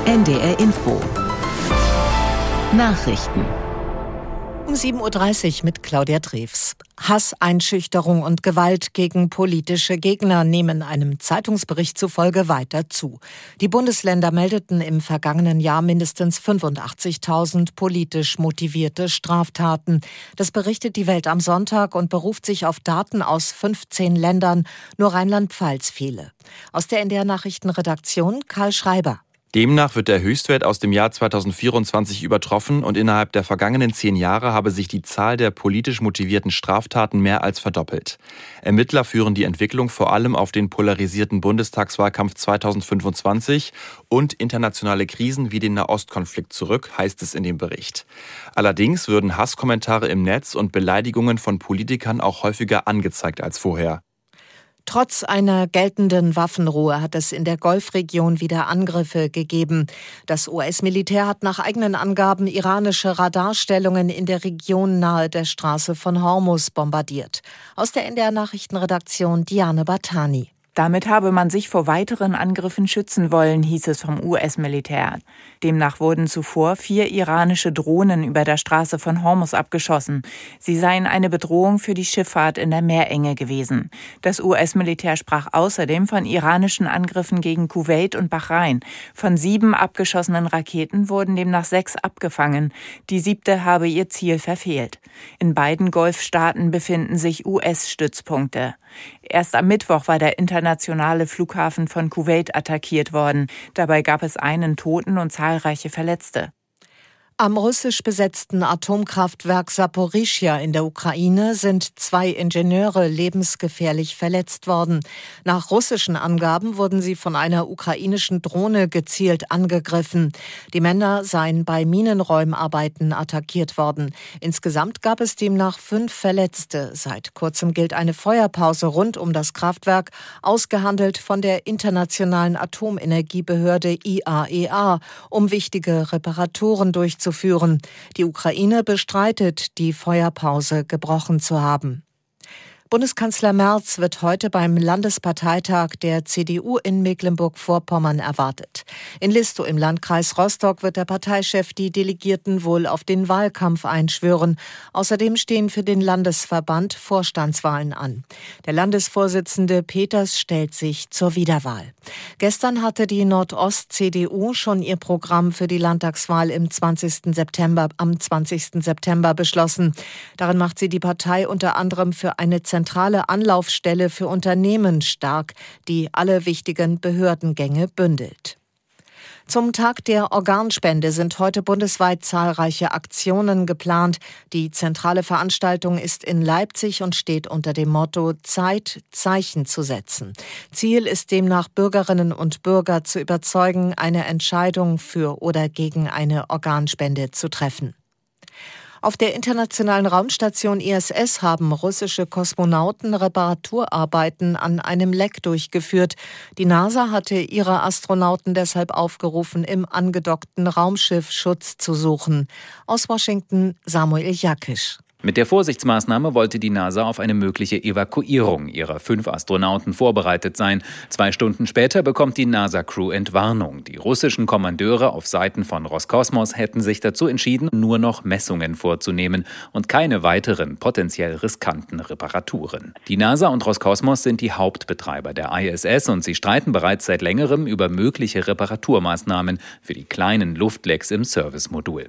NDR Info. Nachrichten. Um 7.30 Uhr mit Claudia Drews. Hass, Einschüchterung und Gewalt gegen politische Gegner nehmen einem Zeitungsbericht zufolge weiter zu. Die Bundesländer meldeten im vergangenen Jahr mindestens 85.000 politisch motivierte Straftaten. Das berichtet die Welt am Sonntag und beruft sich auf Daten aus 15 Ländern. Nur Rheinland-Pfalz fehle. Aus der NDR Nachrichtenredaktion Karl Schreiber. Demnach wird der Höchstwert aus dem Jahr 2024 übertroffen und innerhalb der vergangenen 10 Jahre habe sich die Zahl der politisch motivierten Straftaten mehr als verdoppelt. Ermittler führen die Entwicklung vor allem auf den polarisierten Bundestagswahlkampf 2025 und internationale Krisen wie den Nahostkonflikt zurück, heißt es in dem Bericht. Allerdings würden Hasskommentare im Netz und Beleidigungen von Politikern auch häufiger angezeigt als vorher. Trotz einer geltenden Waffenruhe hat es in der Golfregion wieder Angriffe gegeben. Das US-Militär hat nach eigenen Angaben iranische Radarstellungen in der Region nahe der Straße von Hormuz bombardiert. Aus der NDR Nachrichtenredaktion Diane Batani. Damit habe man sich vor weiteren Angriffen schützen wollen, hieß es vom US-Militär. Demnach wurden zuvor 4 iranische Drohnen über der Straße von Hormuz abgeschossen. Sie seien eine Bedrohung für die Schifffahrt in der Meerenge gewesen. Das US-Militär sprach außerdem von iranischen Angriffen gegen Kuwait und Bahrain. Von 7 abgeschossenen Raketen wurden demnach 6 abgefangen. Die 7. habe ihr Ziel verfehlt. In beiden Golfstaaten befinden sich US-Stützpunkte. Erst am Mittwoch war der internationale Flughafen von Kuwait attackiert worden. Dabei gab es einen Toten und zahlreiche Verletzte. Am russisch besetzten Atomkraftwerk Saporischschja in der Ukraine sind 2 Ingenieure lebensgefährlich verletzt worden. Nach russischen Angaben wurden sie von einer ukrainischen Drohne gezielt angegriffen. Die Männer seien bei Minenräumarbeiten attackiert worden. Insgesamt gab es demnach 5 Verletzte. Seit kurzem gilt eine Feuerpause rund um das Kraftwerk, ausgehandelt von der Internationalen Atomenergiebehörde IAEA, um wichtige Reparaturen durchzuführen. Die Ukraine bestreitet, die Feuerpause gebrochen zu haben. Bundeskanzler Merz wird heute beim Landesparteitag der CDU in Mecklenburg-Vorpommern erwartet. In Listow im Landkreis Rostock wird der Parteichef die Delegierten wohl auf den Wahlkampf einschwören. Außerdem stehen für den Landesverband Vorstandswahlen an. Der Landesvorsitzende Peters stellt sich zur Wiederwahl. Gestern hatte die Nordost-CDU schon ihr Programm für die Landtagswahl am 20. September beschlossen. Darin macht sie die Partei unter anderem für eine zentrale Anlaufstelle für Unternehmen stark, die alle wichtigen Behördengänge bündelt. Zum Tag der Organspende sind heute bundesweit zahlreiche Aktionen geplant. Die zentrale Veranstaltung ist in Leipzig und steht unter dem Motto Zeit, Zeichen zu setzen. Ziel ist demnach, Bürgerinnen und Bürger zu überzeugen, eine Entscheidung für oder gegen eine Organspende zu treffen. Auf der internationalen Raumstation ISS haben russische Kosmonauten Reparaturarbeiten an einem Leck durchgeführt. Die NASA hatte ihre Astronauten deshalb aufgerufen, im angedockten Raumschiff Schutz zu suchen. Aus Washington Samuel Jakisch. Mit der Vorsichtsmaßnahme wollte die NASA auf eine mögliche Evakuierung ihrer 5 Astronauten vorbereitet sein. 2 Stunden später bekommt die NASA-Crew Entwarnung. Die russischen Kommandeure auf Seiten von Roskosmos hätten sich dazu entschieden, nur noch Messungen vorzunehmen und keine weiteren potenziell riskanten Reparaturen. Die NASA und Roskosmos sind die Hauptbetreiber der ISS und sie streiten bereits seit längerem über mögliche Reparaturmaßnahmen für die kleinen Luftlecks im Servicemodul.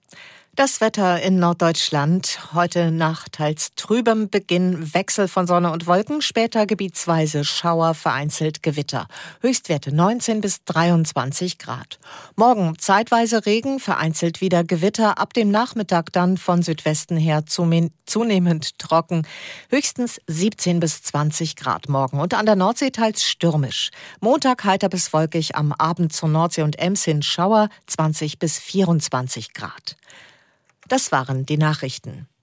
Das Wetter in Norddeutschland. Heute Nacht teils trübem Beginn, Wechsel von Sonne und Wolken, später gebietsweise Schauer, vereinzelt Gewitter. Höchstwerte 19 bis 23 Grad. Morgen zeitweise Regen, vereinzelt wieder Gewitter, ab dem Nachmittag dann von Südwesten her zunehmend trocken. Höchstens 17 bis 20 Grad morgen und an der Nordsee teils stürmisch. Montag heiter bis wolkig, am Abend zur Nordsee und Ems hin Schauer, 20 bis 24 Grad. Das waren die Nachrichten.